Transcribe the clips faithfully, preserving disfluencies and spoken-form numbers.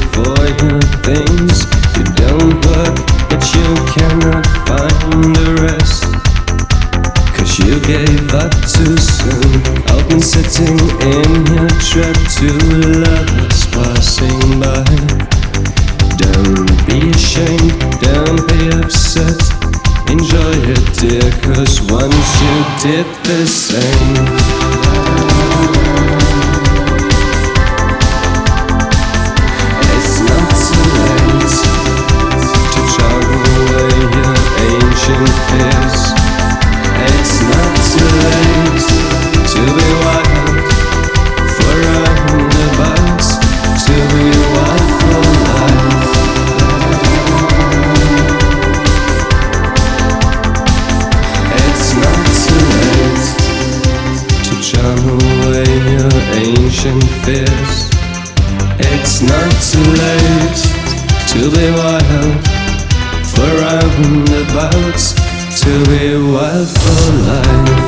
for your things. You don't work, but you cannot find a rest. Cause you gave up too soon. I've been sitting in your truck, two lovers passing by. Don't be ashamed, don't be upset. Enjoy it, dear, cause once you did the same. It's not too late to drive away your ancient fears. It's not too late to be wild for roundabouts, to be wild for life. It's not too late to charm away your ancient fears. It's not too late to be wild for roundabouts, to be wild for life.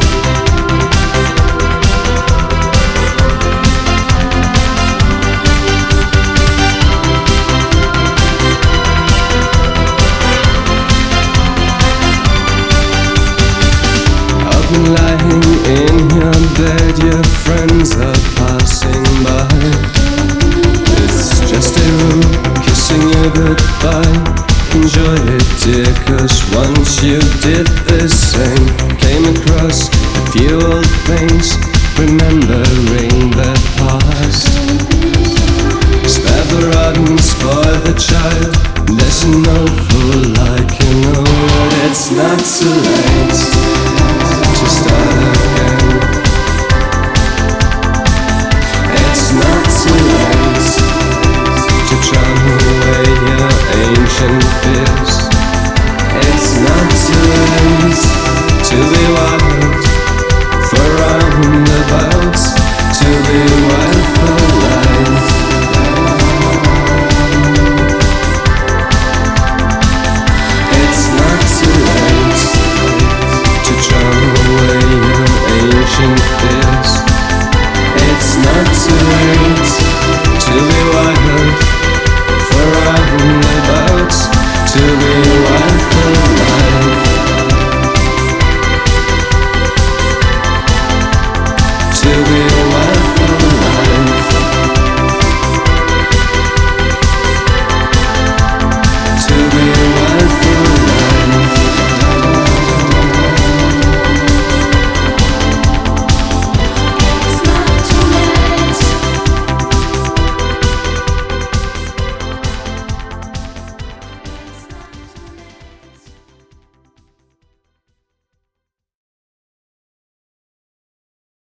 I've been lying in your bed, your friends are passing by. It's just a room kissing you goodbye. Enjoy it, dear, cause once you did the same. Came across a few old things, remembering the past. Spare the rotten, spoil the child. There's no fool like you know. It's not too late to start again. It's not too late to drown away your ancient fears. It's not too late to be wild